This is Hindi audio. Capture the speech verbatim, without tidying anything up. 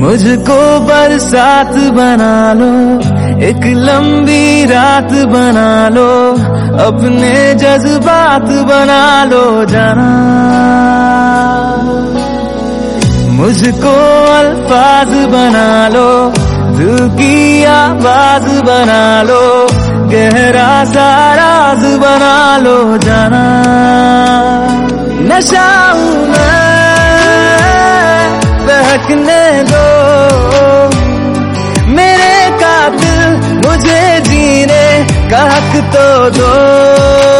मुझको बरसात बना लो, एक लंबी रात बना लो, अपने जज्बात बना लो जाना। मुझको अल्फाज बना लो, दिल की आवाज बना लो, गहरा सा राज बना लो जाना। नशा हूं मैं, बहकने दो मेरे कातिल, मुझे जीने का हक तो दो।